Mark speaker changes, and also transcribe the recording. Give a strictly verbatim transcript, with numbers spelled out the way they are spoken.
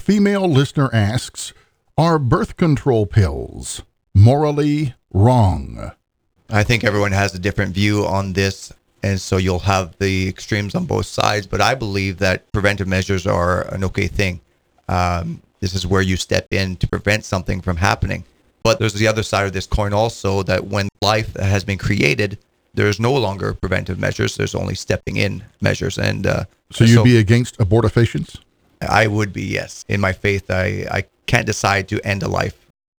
Speaker 1: female listener asks, are birth control pills morally wrong?
Speaker 2: I think everyone has a different view on this, and so you'll have the extremes on both sides. But I believe that preventive measures are an okay thing. Um, this is where you step in to prevent something from happening. But there's the other side of this coin also, that when life has been created, there's no longer preventive measures. There's only stepping in measures. And uh,
Speaker 1: so you'd so be against abortifacients?
Speaker 2: I would be, yes. In my faith, I, I can't decide to end a life.